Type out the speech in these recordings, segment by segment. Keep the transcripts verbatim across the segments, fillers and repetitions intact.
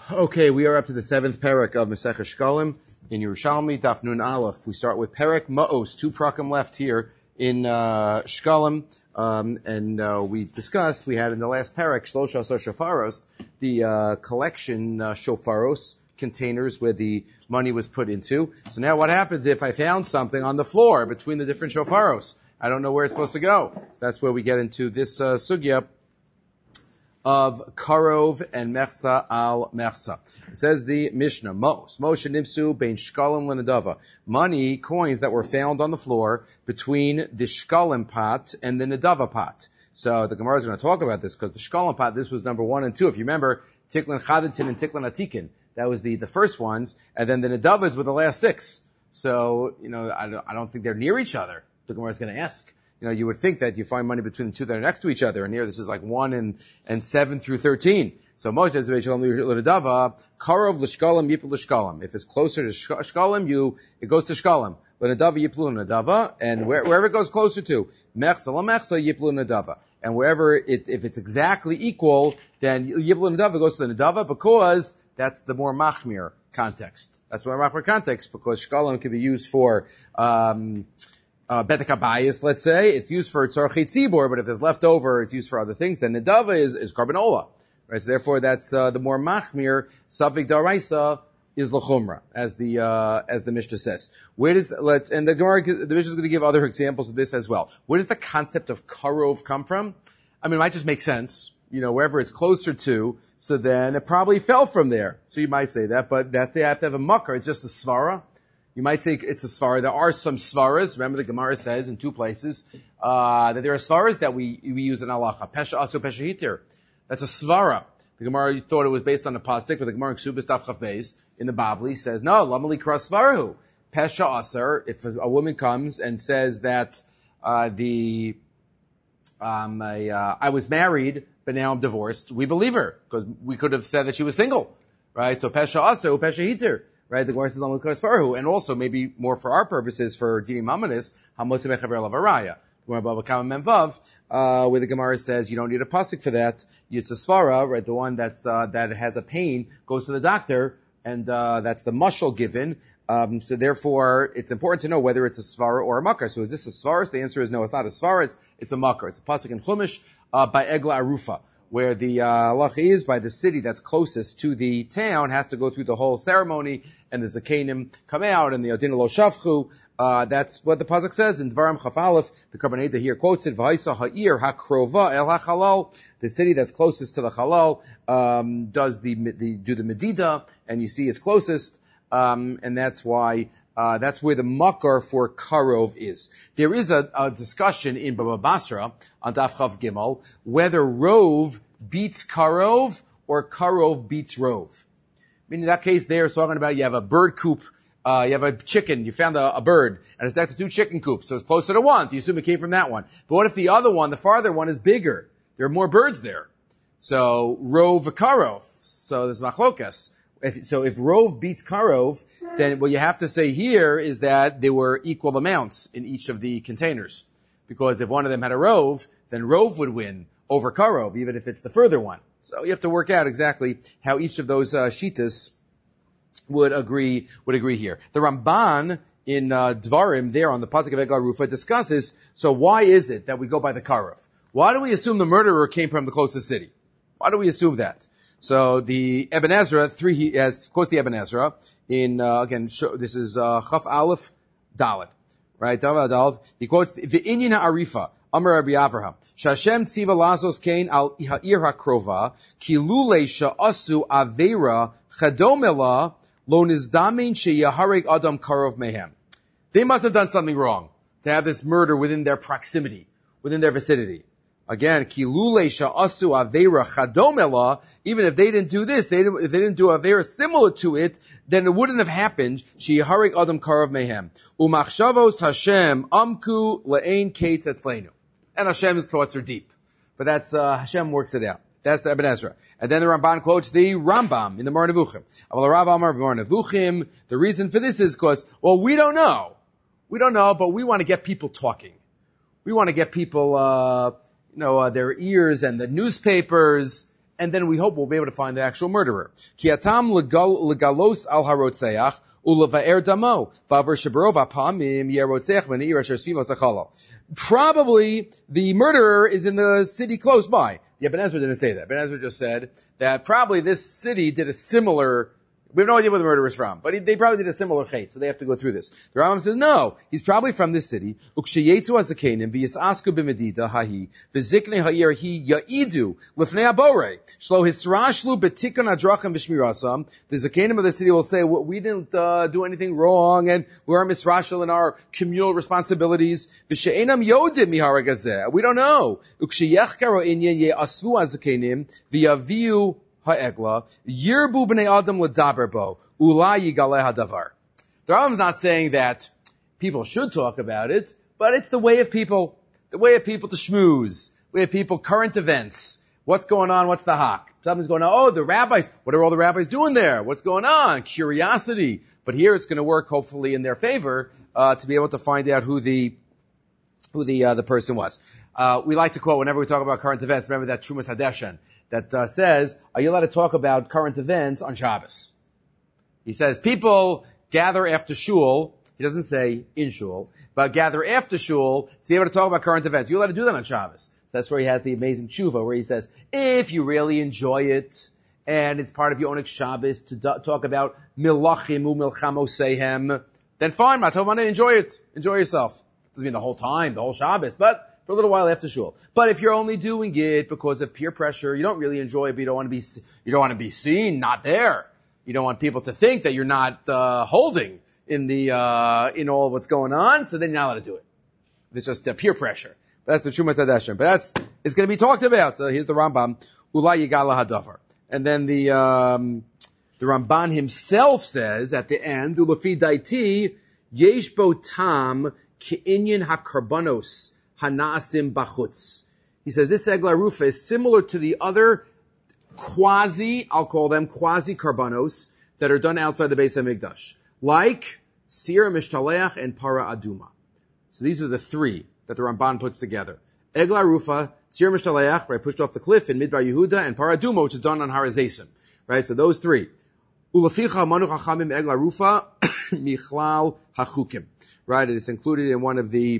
Okay, we are up to the seventh parak of Masechah Shkalim in Yerushalmi, Daf Nun Aleph. We start with Parak Ma'os, two prakim left here in uh, Shkalim, um, and uh, we discussed, we had in the last parak, Shlosha Asar Shofaros, the uh, collection uh, Shofaros containers where the money was put into. So now what happens if I found something on the floor between the different Shofaros? I don't know where it's supposed to go. So that's where we get into this uh, sugya of Karov and Mechsa al Mechsa. It says the Mishnah, Mos, Moshe Nimsu bein Shkalim l'Nedava. Money, coins that were found on the floor between the Shkalim pot and the Nedava pot. So the Gemara is going to talk about this because the Shkalim pot, this was number one and two. If you remember, Tiklin Chadatin and Tiklin Atikin, that was the, the first ones, and then the Nedavas were the last six. So, you know, I don't, I don't think they're near each other. The Gemara is going to ask. You know, you would think that you find money between the two that are next to each other, and here this is like one and, and seven through thirteen. So Moshe says, Karov l'shkalim yipul l'shkalim. If it's closer to shkalim, you, it goes to shkalim. L'nedava yiplu l'nedava, and where, wherever it goes closer to, mechsa l'mechsa yiplu l'nedava. And wherever it, if it's exactly equal, then yiplu l'nedava goes to the nedava because that's the more machmir context. That's the more machmir context because shkalim can be used for, um, Uh, Bedek Abayis, let's say, it's used for Tzarchei Tzibor, but if there's leftover, it's used for other things, then Nedava is, is Karbanola. Right? So therefore that's, uh, the more Machmir, Savik Daraisa is L'chumra, as the, uh, as the Mishnah says. Where does, let, and the Gemara, the Mishnah is going to give other examples of this as well. Where does the concept of Karov come from? I mean, it might just make sense. You know, wherever it's closer to, so then it probably fell from there. So you might say that, but that they have to have a mucker, it's just a svara. You might think it's a svara. There are some svaras. Remember the Gemara says in two places, uh, that there are svaras that we, we use in halacha. Pesha asu, pesha hitir. That's a svara. The Gemara thought it was based on the pasuk, but the Gemara in Ksubis Daf Chaf Beis in the Bavli says, no, lamali kras svarahu. Pesha asur, if a, a woman comes and says that, uh, the, um, a, uh, I was married, but now I'm divorced, we believe her, because we could have said that she was single. Right? So pesha asu, pesha hitir. Right, the Gemara says Lamal Kos Farhu, and also maybe more for our purposes for Dini Mamanis, Hamosim Echaver Lavaraya. Gemara Baba Kama Memvav, uh, where the Gemara says you don't need a pasuk for that. It's a svara, right? The one that's uh, that has a pain goes to the doctor, and uh, that's the mushal given. Um, so therefore, it's important to know whether it's a svara or a makar. So is this a svara? So the answer is no, it's not a svara. It's it's a makar. It's a pasuk in Chumash uh, by Egla Arufa, where the uh, halacha is by the city that's closest to the town has to go through the whole ceremony, and the zakenim come out, and the odin lo shavchu. Uh, that's what the pasuk says in Dvarim Chaf Aleph. The Karbaneda here quotes it: "V'haisa ha'ir hakrova el hachalal." The city that's closest to the halal um, does the, the do the medida, and you see it's closest, um, and that's why. Uh, that's where the makar for karov is. There is a, a discussion in Baba Basra on Daf Chav Gimel whether rov beats karov or karov beats rov. I mean, in that case, there it's talking about you have a bird coop, uh, you have a chicken, you found a, a bird, and it's next to two chicken coops, so it's closer to one, so you assume it came from that one. But what if the other one, the farther one, is bigger? There are more birds there. So, rov karov. So there's machlokas. If, so if Rov beats Karov, then what you have to say here is that there were equal amounts in each of the containers. Because if one of them had a Rov, then Rov would win over Karov, even if it's the further one. So you have to work out exactly how each of those uh, shitas would agree would agree here. The Ramban in uh, Dvarim, there on the Pasuk of Egla Rufa, discusses, so why is it that we go by the Karov? Why do we assume the murderer came from the closest city? Why do we assume that? So the Ibn Ezra, three, he has, of course the Ibn Ezra, in, uh, again, show, this is, uh, Chaf Aleph Dalet, right? Dalet, he quotes, V'inyin ha'arifa, Amar Rabbi Avraham, Shashem tziva lazos kain al ha'ir ha'krova, ki lulei sha'asu aveira chadomela, lo nizdamin she'yahareg adam karov mehem. They must have done something wrong to have this murder within their proximity, within their vicinity. Again, kilule sha'asu aveira chadomela, even if they didn't do this, they didn't, if they didn't do aveira similar to it, then it wouldn't have happened. She'yahareg adam karov mehem. Umachshavos Hashem amku le'ein kates etzleinu. And Hashem's thoughts are deep. But that's, uh, Hashem works it out. That's the Ibn Ezra. And then the Ramban quotes the Rambam in the Moreh Nevuchim. Aval Rav Amar Moreh Nevuchim. The reason for this is because, well, we don't know. We don't know, but we want to get people talking. We want to get people, uh, you know, uh, their ears and the newspapers and then we hope we'll be able to find the actual murderer. Ki atam legalos al harotzeach uleva'er damo ba'aver sheberov hapamim yerotzeach v'ne'ir asher svivo zachalal. Probably the murderer is in the city close by. Yeah, Ben Ezra didn't say that. Ben Ezra just said that probably this city did a similar. We have no idea where the murderer is from, but he, they probably did a similar chait, so they have to go through this. The Rambam says, no, he's probably from this city. Uksheyetzu hazakenim v'yisasku b'medida hahi v'ziknei ha'ir hi ya'idu lifnei abore shlo hisrashlu betikon hadrachim v'shmirasam. The zakenim of the city will say, well, we didn't uh, do anything wrong, and we're misrashel in our communal responsibilities. V'she'enam yodim miharagazeh. We don't know. Uksheyechkaro inyan ye'asvu hazakenim v'yaviu ha'egla, yirbu b'nei adam l'daber bo, ulai yigaleh hadavar. The Rambam's not saying that people should talk about it, but it's the way of people, the way of people to schmooze, the way of people, current events. What's going on? What's the hawk? Something's going on. Oh, the rabbis, what are all the rabbis doing there? What's going on? Curiosity. But here it's going to work, hopefully, in their favor, uh, to be able to find out who the, who the, uh, the person was. Uh, we like to quote whenever we talk about current events, remember that Trumas Hadeshen, that uh, says, are you allowed to talk about current events on Shabbos? He says, people gather after shul, he doesn't say in shul, but gather after shul to be able to talk about current events. You're allowed to do that on Shabbos. So that's where he has the amazing tshuva, where he says, if you really enjoy it, and it's part of your Onyx Shabbos to do- talk about milachim u'milchamosehem, then fine, Matovana, enjoy it. Enjoy yourself. Doesn't mean the whole time, the whole Shabbos, but for a little while after shul. But if you're only doing it because of peer pressure, you don't really enjoy it, but you don't want to be, you don't want to be seen, not there. You don't want people to think that you're not, uh, holding in the, uh, in all what's going on, so then you're not allowed to do it. It's just uh, peer pressure. That's the Trumas Hadeshen. But that's, it's going to be talked about. So here's the Rambam, Ulai Yigala Hadavar. And then the, um, the Ramban himself says at the end, Ulafi Daiti, Yesh Bo Tam, Ki'inyan HaKarbanos, Hanasim Bachutz. He says this Egla Rufa is similar to the other quasi, I'll call them quasi-karbanos, that are done outside the Beis HaMikdash. Like Sir Mishtaleach and Para Aduma. So these are the three that the Ramban puts together. Egla Rufa, Sir Mishtaleach, right, pushed off the cliff in Midbar Yehuda, and Para Aduma, which is done on Har Hazesim. Right, so those three. Ulaficha Manu Chachamim Egla Rufa, Michlal HaChukim. Right, it is included in one of the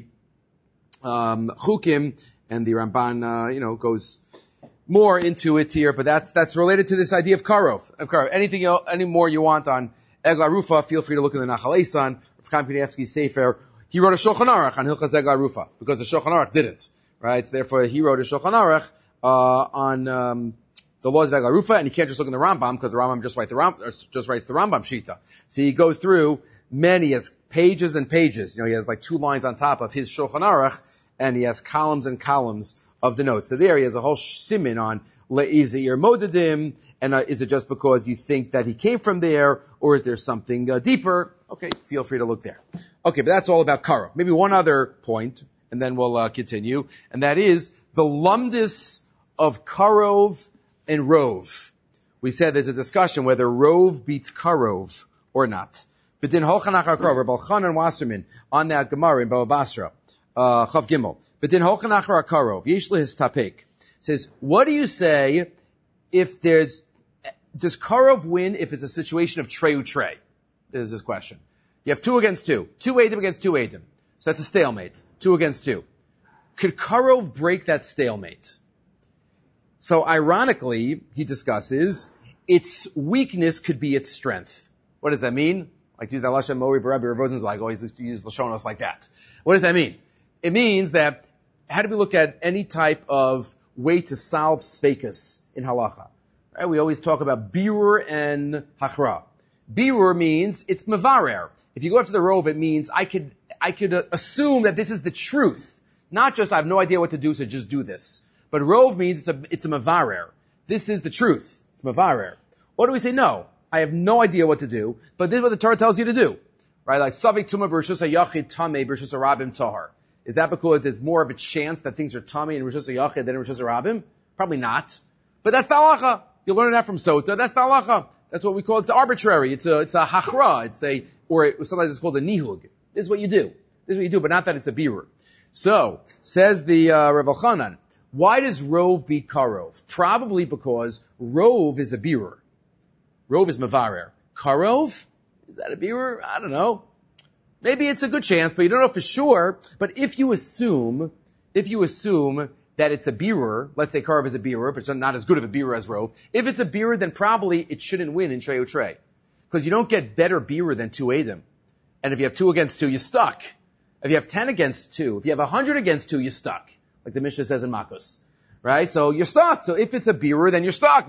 Um, Chukim, and the Ramban, uh, you know, goes more into it here, but that's, that's related to this idea of Karov. Of Karov. Anything else, any more you want on Egla Rufa, feel free to look in the Nachal Eisan, Chaim Kanievsky's Sefer. He wrote a Shulchan Aruch on Hilchas Egla Rufa, because the Shulchan Aruch didn't. Right? So therefore he wrote a Shulchan Aruch, uh, on, um, the laws of Egla Rufa, and you can't just look in the Rambam, because the Rambam just, write the Ram, just writes the Rambam Shita. So he goes through many, he has pages and pages. You know, he has like two lines on top of his Shulchan Aruch, and he has columns and columns of the notes. So there he has a whole siman on Le'izir Modedim, and uh, is it just because you think that he came from there, or is there something uh, deeper? Okay, feel free to look there. Okay, but that's all about Karov. Maybe one other point, and then we'll uh, continue, and that is the lumdis of Karov and Rov. We said there's a discussion whether Rov beats Karov or not. But then Holchanach HaKarov, Rabbi Chanan Wasserman, on that Gemara in Baba Basra, uh, Chav Gimel. But then Holchanach HaKarov, Yesh Lehis Tapek, says, what do you say if there's, does Karov win if it's a situation of Trey Utrey? There's this question. You have two against two. Two Adim against two Adim. So that's a stalemate. Two against two. Could Karov break that stalemate? So ironically, he discusses, its weakness could be its strength. What does that mean? Like to use that Lashon Mori Barabi Rav Rosenzweig always used to use Lashonos like that. What does that mean? It means that, how do we look at any type of way to solve sveikus in halacha? Right? We always talk about birur and hachra. Birur means it's mevarer. If you go after the rov, it means I could, I could uh, assume that this is the truth. Not just I have no idea what to do, so just do this. But rov means it's a, it's a mevarer. This is the truth. It's mevarer. Or do we say no? I have no idea what to do, but this is what the Torah tells you to do. Right? Like, Savik Tumah B'Rishus HaYachid Tameh B'Rishus HaRabim Tahar. Is that because there's more of a chance that things are Tameh in Rishus HaYachid than in Rishus HaRabim? Probably not. But that's the halacha. You learn that from Sota. That's the halacha. That's what we call, it's arbitrary. It's a, it's a hachra. It's a, or it, sometimes it's called a nihug. This is what you do. This is what you do, but not that it's a birur. So, says the, uh, Rav Elchanan, Why does Rove beat Karov? Probably because Rove is a birur. Rove is Mavarer. Karov? Is that a birur? I don't know. Maybe it's a good chance, but you don't know for sure. But if you assume, if you assume that it's a birur, let's say Karov is a birur, but it's not as good of a birur as Rove. If it's a birur, then probably it shouldn't win in Trey Utrey. Because you don't get better birur than two Adam. And if you have two against two, you're stuck. If you have ten against two, if you have a hundred against two, you're stuck. Like the Mishnah says in Makos. Right? So you're stuck. So if it's a birur, then you're stuck.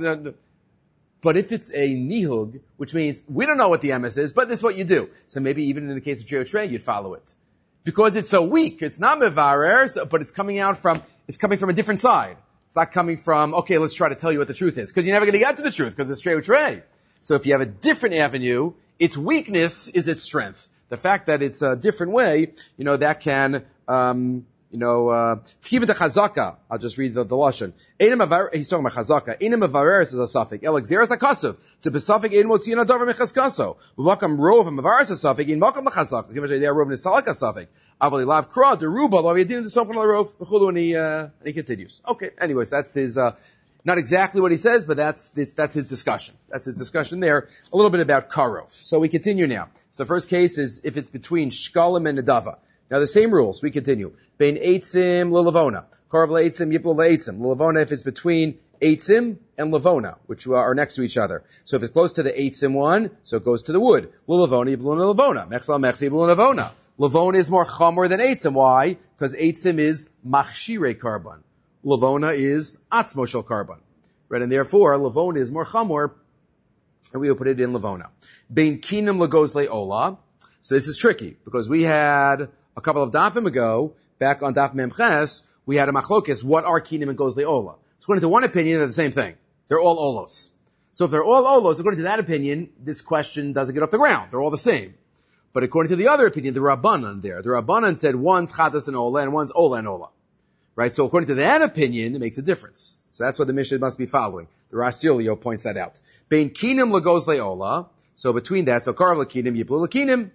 But if it's a nihug, which means we don't know what the M S is, but this is what you do. So maybe even in the case of Trey Utrey, you'd follow it. Because it's so weak, it's not mevarer, so, but it's coming out from, it's coming from a different side. It's not coming from, okay, let's try to tell you what the truth is. Because you're never going to get to the truth, because it's Trey Utrey. So if you have a different avenue, its weakness is its strength. The fact that it's a different way, you know, that can, um, you know, uh, Tchiva de Chazaka, I'll just read the, the Lashon. He's talking about Chazaka. Einem Mavareres is a suffix. El Exeris HaKasav. To be suffix, Ein Motzian Adavar Mechaskaso. V'makam Rov and Mavareres is a suffix. Ein Makam L'Chazaka. Kivashay, they are Rov Nisalak a suffix. Avali Lav Kra, Deruba, Lo Yadin, the Sopran L'Rov, V'chulu, and he, uh, and he continues. Okay, anyways, that's his, uh, not exactly what he says, but that's, that's, that's his discussion. That's his discussion there. A little bit about Karov. So we continue now. So first case is if it's between Shkalim and Nadava. Now the same rules. We continue. Bein Eitzim Lilavona. Karov Leitzim Yiplo Leitzim. Lilavona if it's between Eitzim and Lavona, which are next to each other. So if it's close to the Eitzim one, so it goes to the wood. Lilavona Yiplo Lavona. Mechsal Mechsi Yiplo Lavona. Lavona is more chamor than Eitzim. Why? Because Eitzim is Machshire Karban. Lavona is Atzmoshel Karban. Right? And therefore, Lavona is more chamor, and we will put it in Lavona. Bein Kinam Lagos Le'ola. So this is tricky, because we had a couple of dafim ago, back on Daf Memches, we had a machlokes, what are Kinam and Goz Le'ola? So according to one opinion, they're the same thing. They're all olos. So if they're all olos, according to that opinion, this question doesn't get off the ground. They're all the same. But according to the other opinion, the Rabbanan there, the Rabbanan said one's Chatas and Ola, and one's Ola and Ola. Right? So according to that opinion, it makes a difference. So that's what the Mishnah must be following. The Rasilio points that out. Bein Kinam Lagos Le'ola. So between that, so Karav Lakinim, Yiplu Lakinim.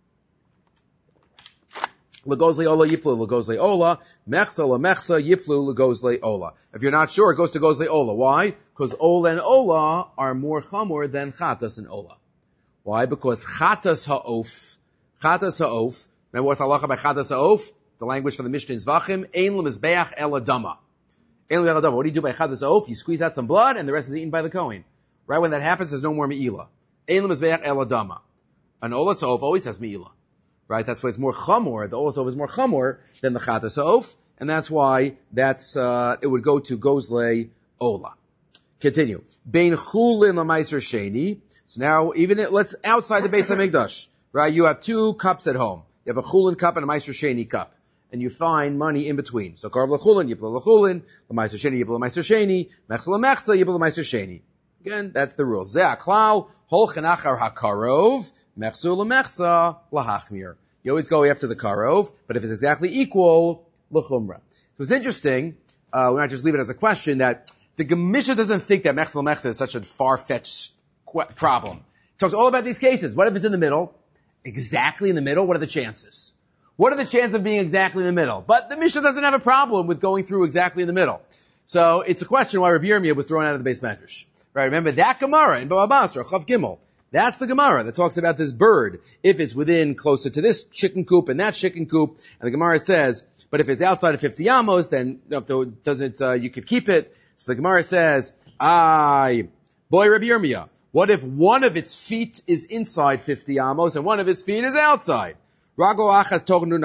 Lagos Le'ola, Yiplu Lagos Le'ola. Mechsa LaMechsa, Yiplu Lagos Le'ola. If you're not sure, it goes to Goz Le'ola. Why? Because Ola and Ola are more chamor than Chatas and Ola. Why? Because Chatas Ha'of. Chatas Ha'of. Remember what's halacha by Chatas Ha'of? The language from the Mishnah in Zvachim. Ein L'mizbeach Eladama. What do you do by Chadas Ha'of? You squeeze out some blood and the rest is eaten by the Kohen. Right when that happens, there's no more Me'ilah. Ein L'mizbeach Eladama. An Olas Ha'of always has Me'ilah. Right? That's why it's more Chamor. The Olas Ha'of is more Chamor than the Chadas Ha'of. And that's why that's, uh, it would go to Gozle Ola. Continue. Bein Chulin L'maiser Sheni. So now, even it, let's, outside the Beis HaMikdash. Right? You have two cups at home. You have a Chulin cup and a Maiser Sheni cup. And you find money in between. So Karv L'chulin, Yiplo L'chulin, L'maiser Sheni, Yiplo L'maiser Sheni, Mechsa L'mechsa, Yiplo L'maiser Sheni. Again, that's the rule. Zeh Klal, Hol Chenachar HaKarov, Mechsu L'mechsa, L'hachmir. You always go after the Karov, but if it's exactly equal, L'chumra. So it's interesting, uh, we might just leave it as a question, that the Gemisha doesn't think that Mechsa L'mechsa is such a far-fetched qu- problem. It talks all about these cases. What if it's in the middle? Exactly in the middle? What are the chances? What are the chances of being exactly in the middle? But the Mishnah doesn't have a problem with going through exactly in the middle. So it's a question why Rabbi Yirmiyah was thrown out of the Beis Medrash. Right? Remember that Gemara in Bava Basra, Chav Gimel. That's the Gemara that talks about this bird. If it's within closer to this chicken coop and that chicken coop, and the Gemara says, but if it's outside of fifty amos, then you know, doesn't uh, you could keep it. So the Gemara says, "Ay, boy, Rabbi Yirmiyah, what if one of its feet is inside fifty amos and one of its feet is outside?" And the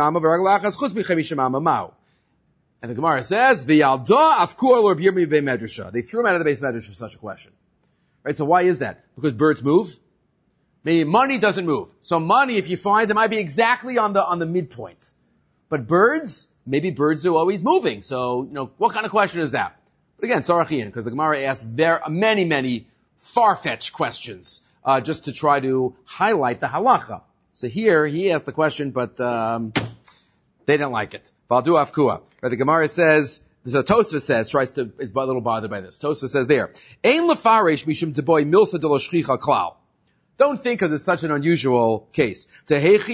Gemara says, "V'yalda afkur Rabbi Yirmiyah bei Medrasha." They threw him out of the Beis Medrash for such a question. Right? So why is that? Because birds move. Meaning money doesn't move. So money, if you find, they might be exactly on the on the midpoint. But birds, maybe birds are always moving. So you know, what kind of question is that? But again, Sarachian, because the Gemara asks very many, many far-fetched questions uh, just to try to highlight the halacha. So here, he asked the question, but um, they didn't like it. Valdu afkua. Right, the Gemara says, so Tosfos says, tries to, is a little bothered by this. Tosfos says there, Ein lefaresh mishum deboy milsa de lo shchicha klal. Don't think because it's such an unusual case. Don't think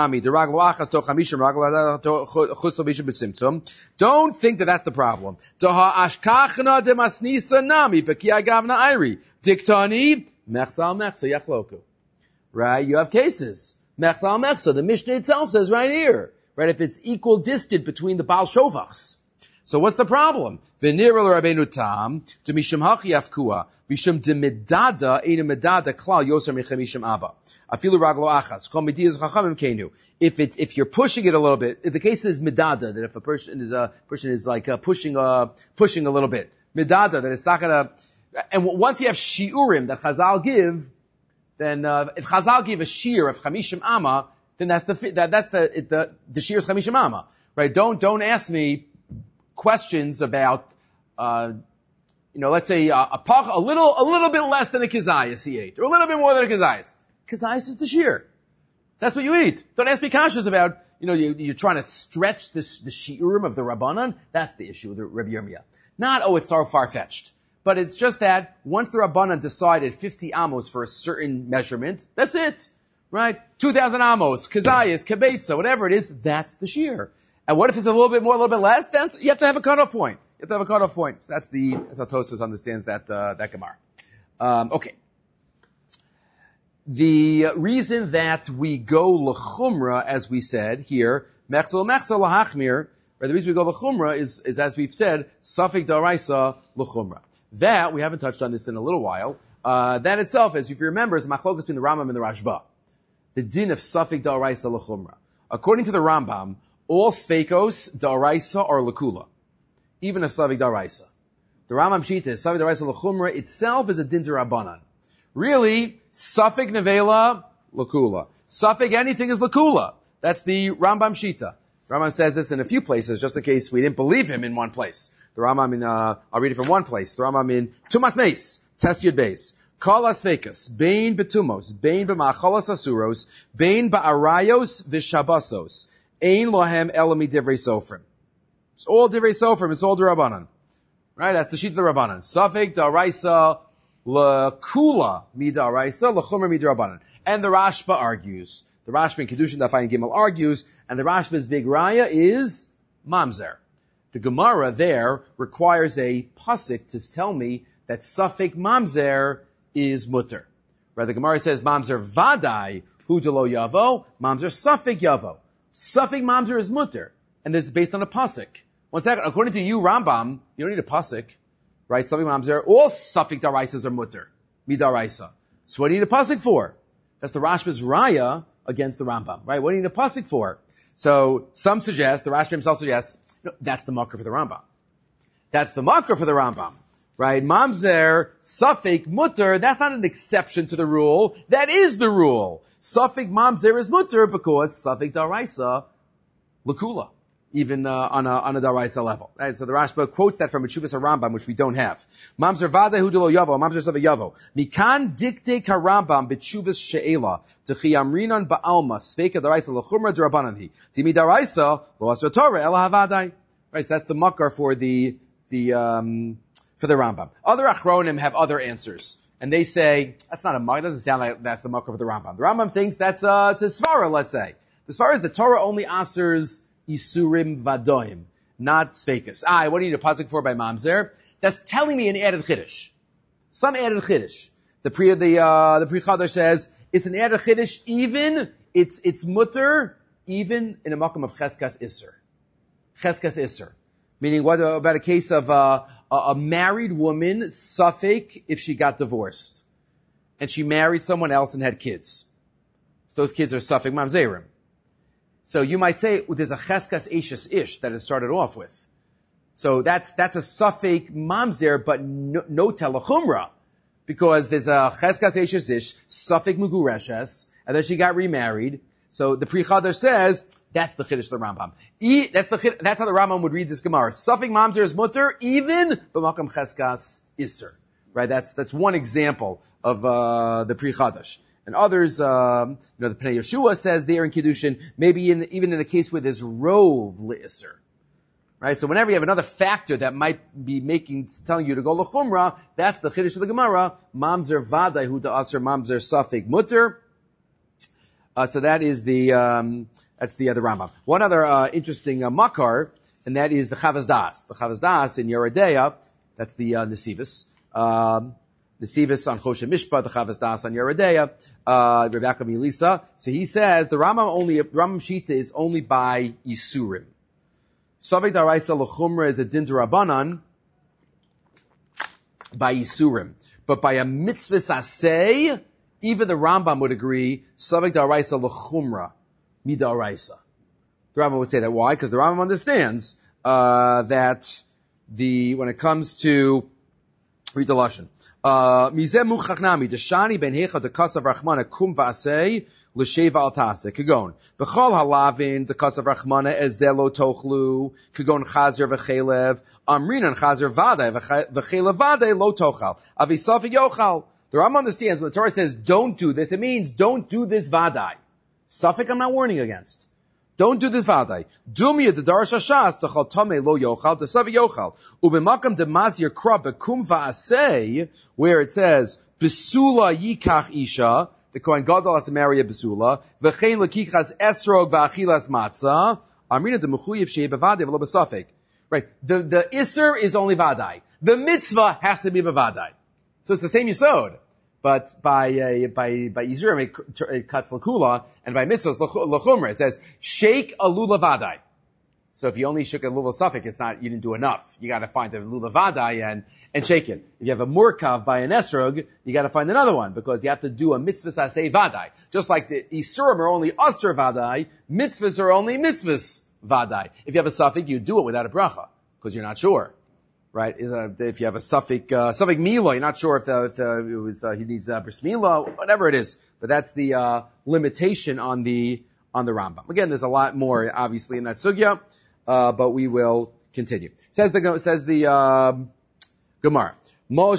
that that's the problem. Right? You have cases. The Mishnah itself says right here, right? If it's equal distant between the Baal Shovachs. So what's the problem? V'nirel Rabbeinu Tam, to mishum hachi afkua, mishum de medada, ena medada klal yoser mechem mishum abba. Afilu raglo achas, chol mediyas chachamim kenu. If it's, if you're pushing it a little bit, if the case is medada, that if a person is, a person is like uh, pushing, uh, pushing a little bit, medada, that it's not gonna, and once you have shiurim that Chazal give, then, uh, if Chazal give a shir of chamishim amma, then that's the, that, that's the, it, the, the shir is chamishim amma. Right? Don't, don't ask me questions about, uh, you know, let's say uh, a pach, a little, a little bit less than a kizayas he ate, or a little bit more than a kizayas. Kizayas is the shear. That's what you eat. Don't ask me kashas about, you know, you, you're trying to stretch this, the shiurim of the Rabbanan. That's the issue with Rabbi Yirmiyah. Not, oh, it's so far-fetched. But it's just that once the Rabbanan decided fifty amos for a certain measurement, that's it. Right? two thousand amos, kizayas, kibetza, whatever it is, that's the shear. And what if it's a little bit more, a little bit less? Then you have to have a cutoff point. You have to have a cutoff point. So that's the, that's how Tosfos understands that, uh, that Gemara. Um, okay. The reason that we go l'chumra, as we said here, mechzel mechzel lahachmir, or the reason we go l'chumra is, is as we've said, safek daraisa l'chumra. That, we haven't touched on this in a little while, uh, that itself, as if you remember, is machlokas between the Rambam and the Rashba. The din of safek daraisa l'chumra. According to the Rambam, all sfeikos daraisa are lakula, even a safek daraisa. The Rambam Shita is safek daraisa l'chumra itself is a din to Rabbanan. Really, safek nevela lakula. Safek anything is lakula. That's the Rambam Shita. Rambam says this in a few places, just in case we didn't believe him in one place. The Rambam in, uh, I'll read it from one place. The Rambam in Tumas Meis, Tes Yud Beis. Kol asfekas, bein betumos, bein b'machalas asuros, bein ba'arayos v'shabasos. Ein lohem elami divrei sofrim. It's all divrei sofrim. It's all d'Rabbanan. Right? That's the sheet of the Rabbanan. Safek daraisa l'kula midaraisa l'chumer midrabanan. And the Rashba argues. The Rashba in Kedushin Dafayin Gimel argues, and the Rashba's big raya is mamzer. The Gemara there requires a pasuk to tell me that safek mamzer is mutter. Right? The Gemara says mamzer vadai hu delo yavo, mamzer safek yavo. Safek mamzer is mutter, and this is based on a pasuk. One second, according to you, Rambam, you don't need a pasuk, right? Safek mamzer, all safek daraisas are mutter, midaraisa. So what do you need a pasuk for? That's the Rashba's raya against the Rambam, right? What do you need a pasuk for? So some suggest, the Rashba himself suggests, no, that's the makar for the Rambam. That's the makar for the Rambam, right? Mamzer, safek mutter, that's not an exception to the rule. That is the rule. Safek mamzer is mutter because safek daraisa lakula, even uh, on a on a daraisa level. Right? So the Rashba quotes that from a Tshuvas HaRambam, which we don't have. Mamzer vada hu delo yavo, mamzer safek yavo. Mikan dikte karambam b'tshuvas she'ela t'chi amrinan ba'alma sveka daraisa l'chumra d'rabananhi timi daraisa lo asra Torah ela havadai. Right, so that's the makar for the the um for the Rambam. Other achronim have other answers, and they say that's not a makar. It doesn't sound like that's the makar for the Rambam. The Rambam thinks that's uh it's a svara. Let's say the svara is the Torah only answers isurim vadoim, not sveikas. Ah, what do you need a pasuk for by mamzer? That's telling me an added chiddush. Some added chiddush. The pre the uh the pre chadar says it's an added chiddush. Even it's it's mutter even in a makom of cheskas iser. Cheskas iser, meaning what about a case of uh, a, a married woman safek if she got divorced and she married someone else and had kids. So those kids are safek mamzerim. So you might say well, there's a cheskas eshes ish that it started off with. So that's, that's a safek mamzer, but no, no telachumra. Because there's a cheskas eshes ish, safek mugureshes, and then she got remarried. So the Pri Chadar says, that's the chiddush of the Rambam. E, that's the that's how the Rambam would read this Gemara. Safek mamzer is mutter, even b'makam cheskas iser. Right? That's, that's one example of, uh, the Pri Chadash. And others, um, you know, the Pnei Yeshua says there in Kiddushin, maybe in, even in a case where there's rov li'isr. Right? So whenever you have another factor that might be making, telling you to go l'chumra, that's the chiddush of the Gemara, mamzer vaday hu da'aser mamzer safek mutter. Uh, so that is the, um, that's the other Rambam. One other, uh, interesting, uh, makar, and that is the Chavas Das. The Chavas Das in Yeridea, that's the, uh, Nesivus. Um, Nesivus on Choshen Mishpat, the Chavas Das on Yeridea, uh, Rebbe Milisa. So he says the Rambam only, Rambam Shita is only by Yisurim. Savek Daraisa L'chumra is a din d'Rabbanan by Yisurim. But by a mitzvah asay, even the Rambam would agree, Savek Daraisa L'chumra, midaraisa. The Rambam would say that. Why? Because the Rambam understands, uh, that the, when it comes to, read the Lashon. Mizeh muchach nami, deshani ben hecha de kasav rachmana kum v'asei, l'sheva al taseh. Kagon. B'chol halavin, de kasav rachmana ezelo tochlu, kagon chazer v'chelev, amrinan chazer vadei, v'chelev vadei lo tochal. Avisofi yochal. The Rambam understands when the Torah says don't do this, it means don't do this vadai. Suffolk I'm not warning against. Don't do this vadai. Dumya the darash hashas techal tamei lo yochal tesavi yochal ubemakam demazir krab bekum va'asei where it says besula yikach isha the kohen gadol has to marry a besula v'chein lekichas esrog va'achilas matzah amrina the mechuyev shei bevadai v'lo besafek. Right. The the iser is only vadai. The mitzvah has to be bevadai. So it's the same yisod. But by, uh, by, by Yisurim, it, it cuts l'kula, and by mitzvahs, l'chumra, it says, shake a lulav vadai. So if you only shook a lulav suffix, it's not, you didn't do enough. You gotta find the lulav vadai and, and shake it. If you have a murkav by an esrog, you gotta find another one, because you have to do a mitzvah asay vadai. Just like the Yisurim are only asr vadai, mitzvahs are only mitzvahs vadai. If you have a suffix, you do it without a bracha, because you're not sure. Right? Is a, if you have a suffix, uh, suffix mila, you're not sure if the, if the, it was, uh, he needs, uh, bris mila, whatever it is. But that's the, uh, limitation on the, on the Rambam. Again, there's a lot more, obviously, in that sugya, uh, but we will continue. Says the, says the, um, Gemara. So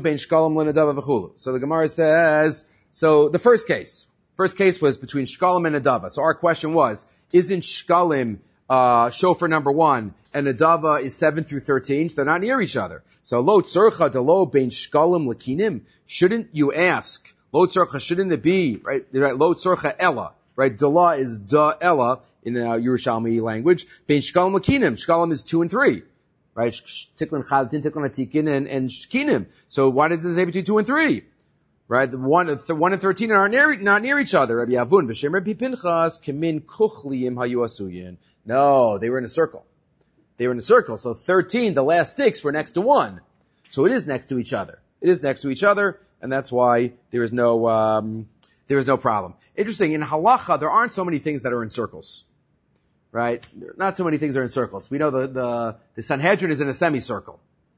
the Gemara says, so the first case, first case was between shkalim and nadava. So our question was, isn't shkalim, uh, shofar number one, and Nadava is seven through thirteen, so they're not near each other. So, lo tzorcha de lo bein shkalim lakinim. Shouldn't you ask, lo tzorcha, shouldn't it be, right, right lo tzorcha ella, right, dala is da ella, in uh, Yerushalmi language, bein shkalim lakinim. Shkalim is two and three, right, tiklin chalatin, tiklin atikin, and, and shkinim. So why does it say between two and three? Right, the one, th- one and thirteen are near, not near each other. Rabbi Avun, b'shem Rabbi Pinchas, kemin kuchliim hayu asuyin. No, they were in a circle. They were in a circle. So thirteen, the last six were next to one. So it is next to each other. It is next to each other, and that's why there is no, um, there is no problem. Interesting, in halacha, there aren't so many things that are in circles. Right? Not so many things are in circles. We know the, the, the Sanhedrin is in a semicircle.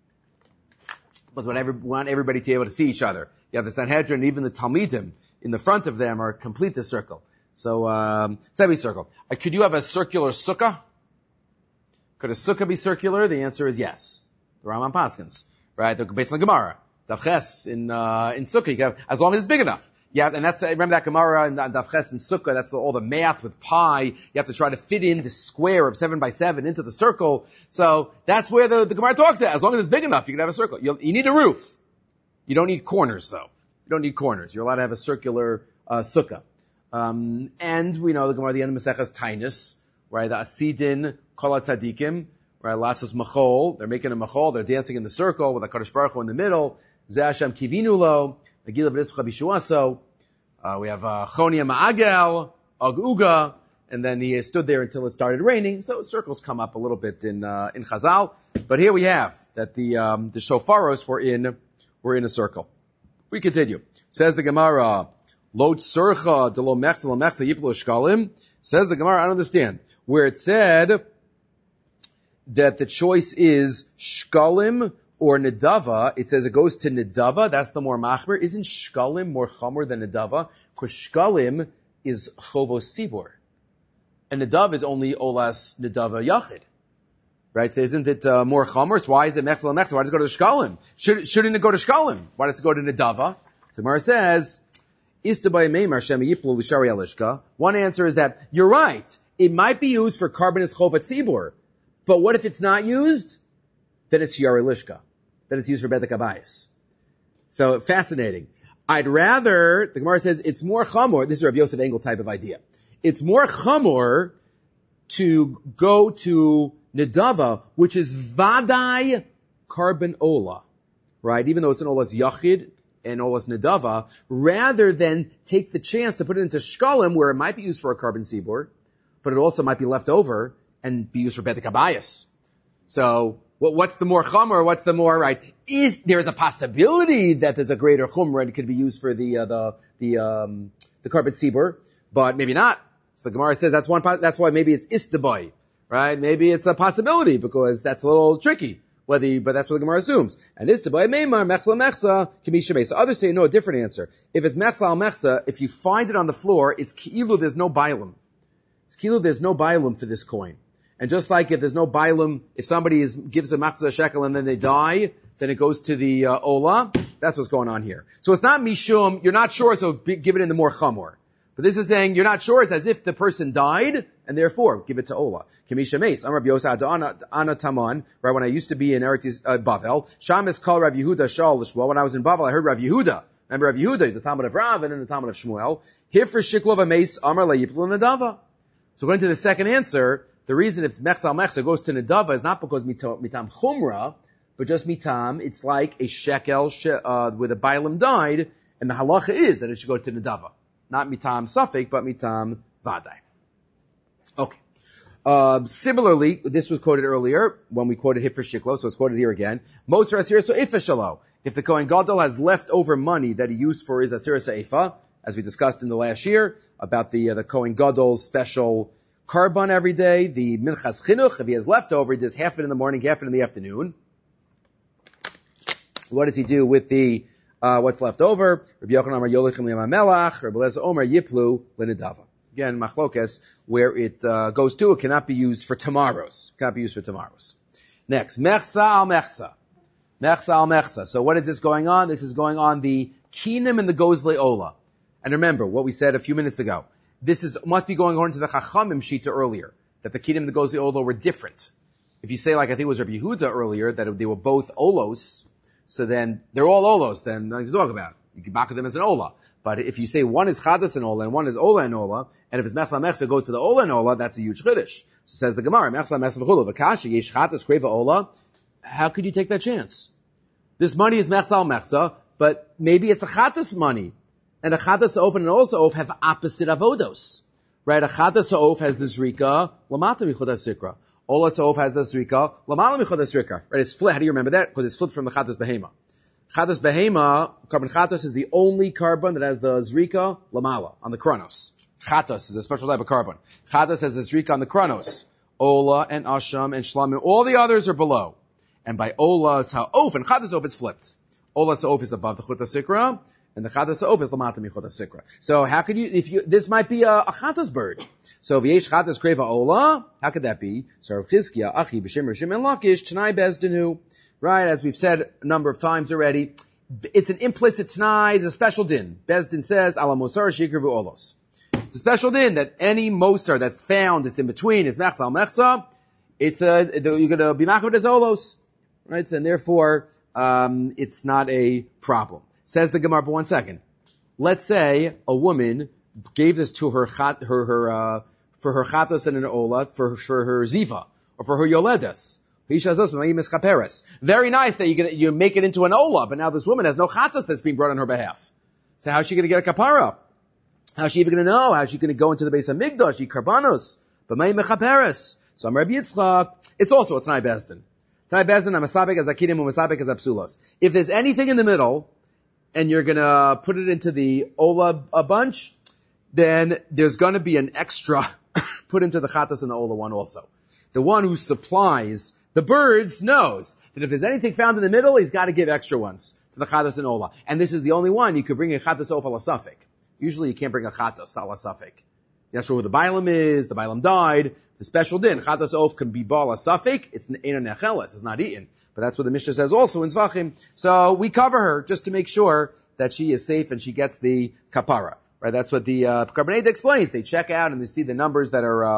But when every, we want everybody to be able to see each other. You have the Sanhedrin, even the Talmidim, in the front of them are complete the circle. So, um, semicircle. Uh, could you have a circular sukkah? Could a sukkah be circular? The answer is yes. The Rambam Paskins. Right? They're based on the Gemara. Davches in, uh, in sukkah, you can have, as long as it's big enough. Yeah, and that's, remember that Gemara in Davches in sukkah, that's the, all the math with pi. You have to try to fit in the square of seven by seven into the circle. So, that's where the, the Gemara talks about. As long as it's big enough, you can have a circle. You'll, you need a roof. You don't need corners though. You don't need corners. You're allowed to have a circular, uh, sukkah. Um, and we know the Gemara at the end of Maseches Tainus, right? The Asidin, Kol Tzadikim, right? Lasos Machol. They're making a Machol. They're dancing in the circle with a Kadosh Baruch Hu in the middle. Ze Hashem Kivinu Lo. Nagila B'Nischa Bishuaso. Uh, we have, uh, Chonia Ma'agel, Aguga, and then he stood there until it started raining. So circles come up a little bit in, uh, in Chazal. But here we have that the, um, the shofaros were in, were in a circle. We continue. Says the Gemara, Lo tzorcha de lo mechza lo mechza yiplo shkalim. Says the Gemara, I don't understand. Where it said that the choice is shkalim or nedava, it says it goes to nedava, that's the more machmer. Isn't shkalim more chomer than nedava? Because shkalim is chovos sibor. And nedava is only olas nedava yachid. Right? So isn't it uh, more chomer? So why is it mechza lo mechza? Why does it go to shkalim? Should, shouldn't it go to shkalim? Why does it go to nedava? So Gemara says, one answer is that you're right. It might be used for carbonous chovat sibur, But what if it's not used? Then it's Yari Lishka. Then it's used for Bedek Abayis. So fascinating. I'd rather, the Gemara says, it's more chamor, this is a Rabbi Yosef Engel type of idea. It's more chamor to go to Nedava, which is Vadai Carbon Ola, right? Even though it's an Ola's Yachid and Ola's Nedava, rather than take the chance to put it into Shkalim, where it might be used for a carbon seaboard, but it also might be left over and be used for Bedek Abayis. So, what, what's the more chumrah? What's the more, right? Is, there's a possibility that there's a greater chumrah and it could be used for the, uh, the, the, um, the carbon seaboard, but maybe not. So the Gemara says that's one, that's why maybe it's istaboy, right? Maybe it's a possibility because that's a little tricky. Whether, you, but that's what the Gemara assumes. And istaboy meimar mechla mechsa can be shemei. So others say no, a different answer. If it's mechsa al mechsa, if you find it on the floor, it's ki'ilu, there's no bailam. It's ki'ilu, there's no bailam for this coin. And just like if there's no bailam, if somebody is, gives a machzah shekel and then they die, then it goes to the uh, ola. That's what's going on here. So it's not mishum, you're not sure, so be, give it in the more chamor. But this is saying you're not sure, it's as if the person died, and therefore give it to ola. Kimisha meis, Amar Rabbi Yosef ana taman, right, when I used to be in Eretz uh, Bavel, Sham is called Rav Yehuda Shal L'Shmuel. When I was in Bavel, I heard Rav Yehuda. Remember Rav Yehuda, he's the Talmud of Rav, and then the Talmud of Shmuel. Here for Shiklov Ameis, Amar La Yiplu Nadava. So going to the second answer, the reason if Mechsa Mechsa goes to Nedava is not because mitam, mitam Chumra, but just mitam, it's like a shekel she, uh, where the Bailam died, and the halacha is that it should go to Nedava. Not mitam Safek, but mitam Vadai. Okay. Uh, similarly, this was quoted earlier when we quoted Hifra Shiklo, so it's quoted here again. Moser Asir so Ifa Shalo. If the Kohen Gadol has leftover money that he used for his Asir Seifa, as we discussed in the last year, about the, uh, the Kohen Gadol's special carbon every day, the Minchas Chinuch, if he has leftover, he does half it in the morning, half it in the afternoon. What does he do with the, uh, what's left over? Rabbi Yochanan Amar Yolichem Liyam HaMelach, Rabbi Eliezer Omer Yiplu L'Nedava. Again, Machlokes, where it, uh, goes to, it cannot be used for tomorrows. Cannot be used for tomorrows. Next, Mechsa al Mechsa. Mechsa al Mechsa. So what is this going on? This is going on the Kinim and the Gozle Ola. And remember what we said a few minutes ago. This is, must be going according to the Chachamim Shita earlier, that the Kinim and the Gozli Ola were different. If you say, like I think it was Rabbi Yehuda earlier, that they were both Olos, so then they're all Olos, then nothing to talk about. You can back them as an Ola. But if you say one is Chadas and Ola and one is Ola and Ola, and if it's Mechla Mechsa, it goes to the Ola and Ola, that's a huge Chiddush. So says the Gemara, Mechla Mechsa V'chulu, V'kashi, Yesh Chadas Kreva Ola, how could you take that chance? This money is Mechsa al Mechsa, but maybe it's a Chadas money. And a Chadas Ha'of and an Ola Ha'of have opposite avodos. Right? A Chadas Ha'of has the Zrika, Lamata Michod HaSikra. Ola Ha'of has the Zrika, Lamala Michod HaSikra. Right? It's flipped. How do you remember that? Because it's flipped from the Chadas Behema. Chadas Behema, carbon Chatas is the only carbon that has the Zrika, Lamala, on the Kronos. Chatas is a special type of carbon. Chatas has the Zrika on the Kronos. Ola and Asham and Shlamim, all the others are below. And by Ola Ha'of and Chadas Ha'of, it's flipped. Ola Ha'of is above the Chut HaSikra, and the Chadas Ha'of is Lamata Michot HaSikra. So how could you, if you, this might be a, a Chatas bird. So V'yesh Chatas Kreva Ola, how could that be? So Rav Chizkiah, Achi, B'Shem Rishim, and Lakish, Tanai Bezdenu. Right, as we've said a number of times already, it's an implicit Tanai, it's a special din. Bezdin says, Ala Mosar Shikr V'Olos. It's a special din that any Mosar that's found, it's in between, it's Mechsa al Mechsa, it's a, you're gonna be Machod as Olos. Right, and therefore, um, it's not a problem. Says the Gemara, but one second. Let's say a woman gave this to her chat, her, her, uh, for her chatos and an ola, for, for her ziva, or for her yoledes. Very nice that you get, you make it into an ola, but now this woman has no chatos that's being brought on her behalf. So how's she gonna get a kapara? How's she even gonna know? How's she gonna go into the base of Migdash, eat karbanos? But may mechaperes. So I'm Rabbi Yitzchak. It's also a Tanai Bezdin. Tanai Bezdin, I'm masabek as akidim, and masabek as apsulos. If there's anything in the middle, and you're gonna put it into the Ola a bunch, then there's gonna be an extra put into the Chatas and the Ola one also. The one who supplies the birds knows that if there's anything found in the middle, he's gotta give extra ones to the Chatas and Ola. And this is the only one you could bring a Chatas Ola Safek. Usually you can't bring a Chatas Ala Safek. You're not sure who the Bailam is, the Bailam died, the special din, Chatas Oaf can be Bala Safek, it's Eina Necheles, it's not eaten. But that's what the Mishnah says also in Zvachim. So we cover her just to make sure that she is safe and she gets the kapara. Right? That's what the uh, Karbonated explains. They check out and they see the numbers that are uh,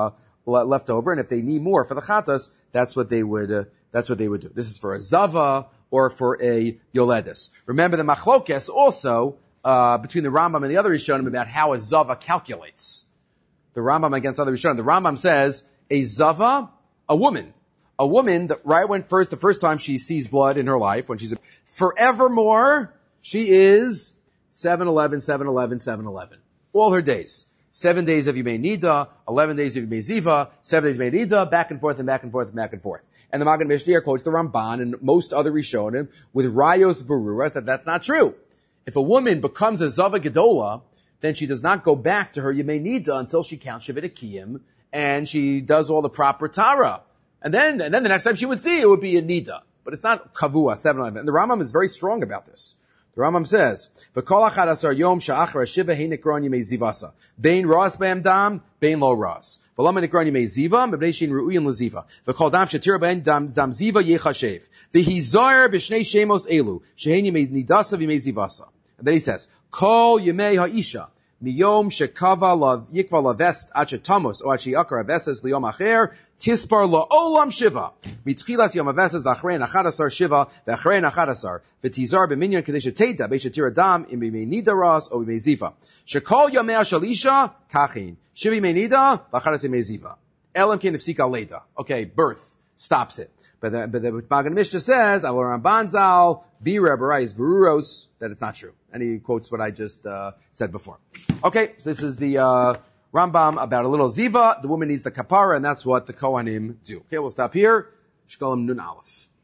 le- left over, and if they need more for the chatas, that's what they would, uh, that's what they would do. This is for a zava or for a yoledis. Remember the machlokes also, uh, between the Rambam and the other Rishonim about how a zava calculates. The Rambam against other Rishonim. The Rambam says, a zava, a woman, a woman that right when first, the first time she sees blood in her life, when she's a, forevermore, she is seven eleven, seven eleven, seven eleven. All her days. Seven days of Yimei Nida, eleven days of Yimei Ziva, seven days of Yimei Nida, back and forth and back and forth and back and forth. And the Magen Mishnah quotes the Ramban and most other Rishonim with Rayos Beruras that that's not true. If a woman becomes a Zava Gedola, then she does not go back to her Yimei Nida until she counts Shevet Akiyim and she does all the proper Tara. And then, and then the next time she would see it would be a Nida. But it's not Kavua, seven eleven. And the Rambam is very strong about this. The Rambam says, "V'kol achad asar yom sha'achar shiva hein nikron yimei zivasa. Bein ras be'em dam, bein lo ras. V'lama nikron yimei ziva, mebnei shein ru'uyin leziva. V'kol dam shatira be'en dam dam ziva yechashev. V'hizar b'shnei shemos elu, shehein yimei nidasa v'yimei zivasa." And then he says, "Kol yimei ha'isha, miyom shekava la yikva lavest achetamos o achi akar aveses liyom acher tispar la olam shiva mitchilas yom aveses v'achrein achadasar shiva v'achrein achadasar v'tizar b'minyan kadei sheteda beishatir adam im b'mei nida ras o b'mei ziva shekol yomei shalisha kachin shiva b'mei nida v'achadas b'mei ziva elam ken ifsika leda." Okay, birth stops it. But the, but the Magen Mishnah says, "I will Ramban Zal be Rebberais Beruros," that it's not true. And he quotes what I just uh, said before. Okay, so this is the uh, Rambam about a little ziva. The woman needs the kapara, and that's what the Kohanim do. Okay, we'll stop here. Shkolem Nun Aleph.